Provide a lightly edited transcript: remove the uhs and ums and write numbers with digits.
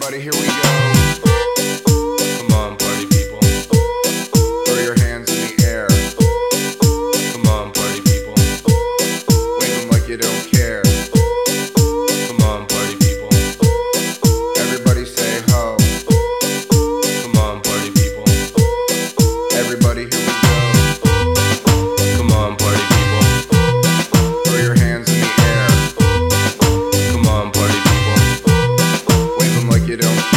Everybody, here we go. Come on, party people. Throw your hands in the air. Come on, party people. Wave them like you don't care. Come on, party people. Everybody say ho. Come on, party people. Everybody, here we go. Come on, party people. Throw your hands in the air. Come on, party people. Wave them like you don't care.